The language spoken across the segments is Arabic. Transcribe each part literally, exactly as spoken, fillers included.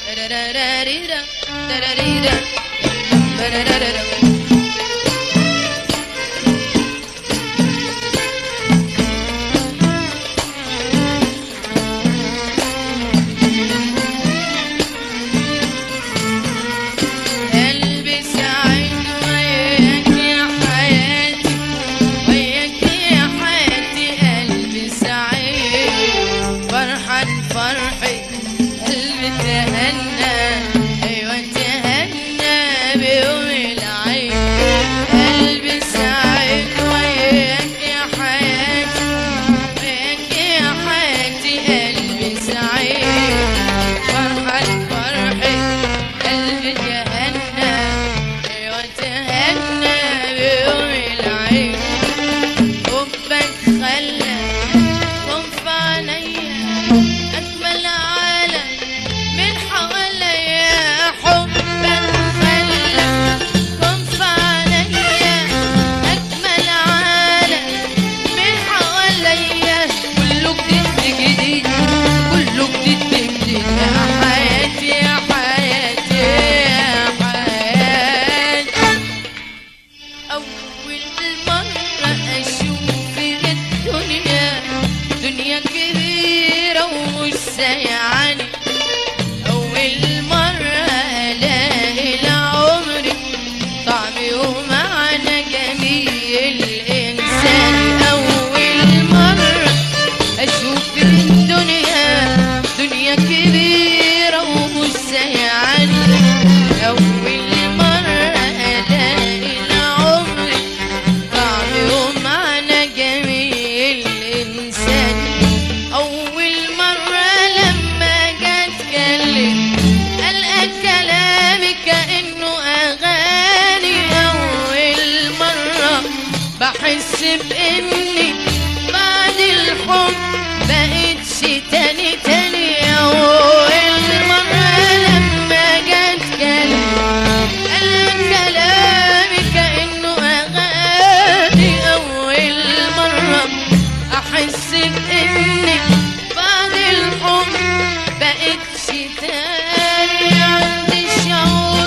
بحس بإني بعد الحب بقيتش تاني تاني. أول مرة لما جت كلام قال كلامي كأنه أغاني. أول مرة أحس بإني بعد الحب بقيتش تاني. عندي شعور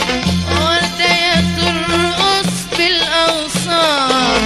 وردة ترقص بالأغصان،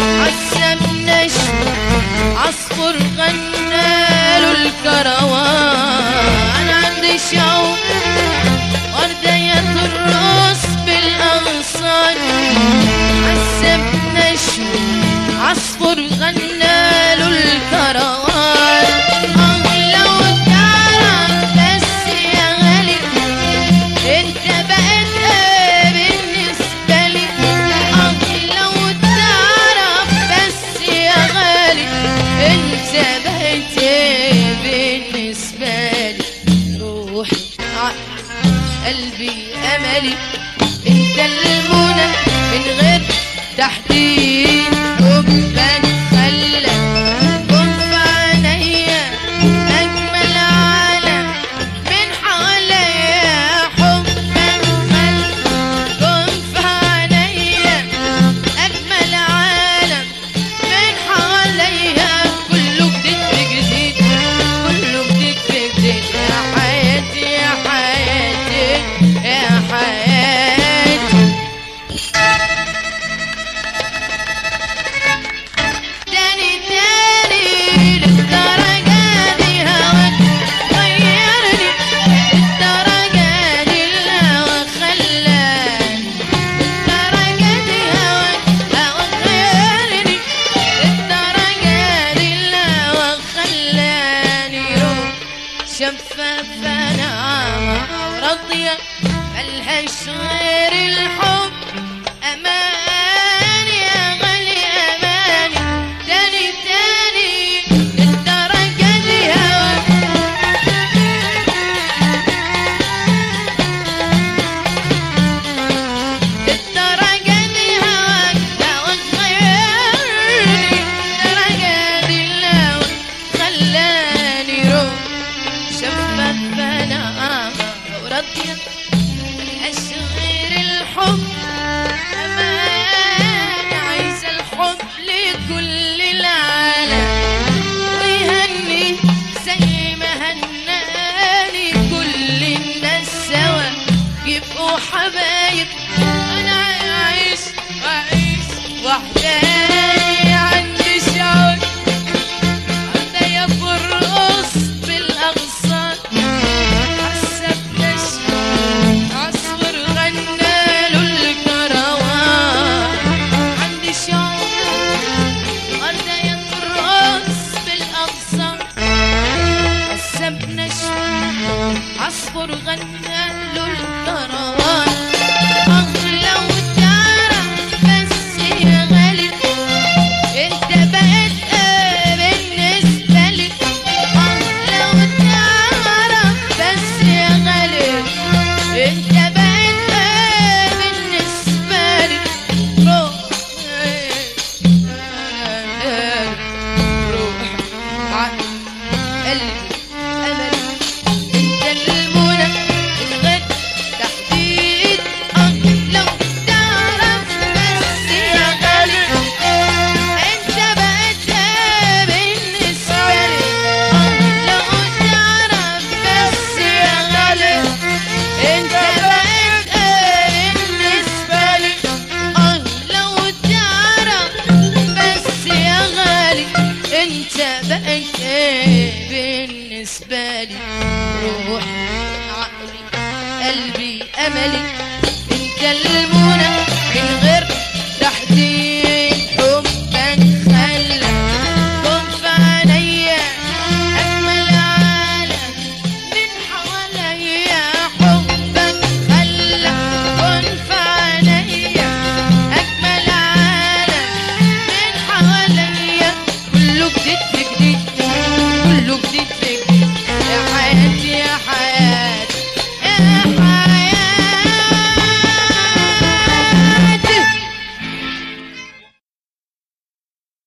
عصفور غناله الكروان. أنا عندي شوق وردة ترقص بالأغصان، عسب نشو عصفور غناله الكروان. آه لو تعرف بس يا غالي انت بقيت ايه بالنسبة لي. آه لو تعرف بس يا غالي انت بقيت ايه بالنسبة لي. روحي عقلي قلبي املي انت المنى من غير تحديد. حبك خلى كن في عينيا اجمل عالم من حواليا. حبك خلى كن في عينيا اجمل عالم من حواليا. كله جديد في جديد، كله جديد في جديد. يا حياتي يا حياتي يا حياتي. تاني تاني للدرجة دي هواك غيرني، للدرجة دي الهوا خلاني. للدرجة دي هواك هواك غيرني، للدرجة دي الهوا خلاني. روح شفافة ناعمة راضية ملهاش غير الحب. أماني يا غالي أماني. تاني تاني للدرجة دي هواك، للدرجة دي هواك هواك غيرني، للدرجة دي الهوا خلاني. روح شفافة ناعمة وراضية ملهاش غير الحب. أماني عايزة الحب لكل العالم ويهني زي ما هناني كل الناس. عصفور غنى له الكروان أغلى وتعرف بس يا غالي انت بقيت ايه بالنسبة لي أغلى وتعرف بس يا غالي انت بقيت ايه بالنسبة لي روح روح عقل قلبي أمل انت المنى الغد تحديد أغلى وتعرف بس يا غالي انت بقيت ايه بالنسبة لي أغلى وتعرف بس يا غالي انت بقيت ايه بالنسبة لي أغلى وتعرف بس يا غالي انت بقيت ايه بالنسبة لي روح عقلي قلبي أملي انت المنى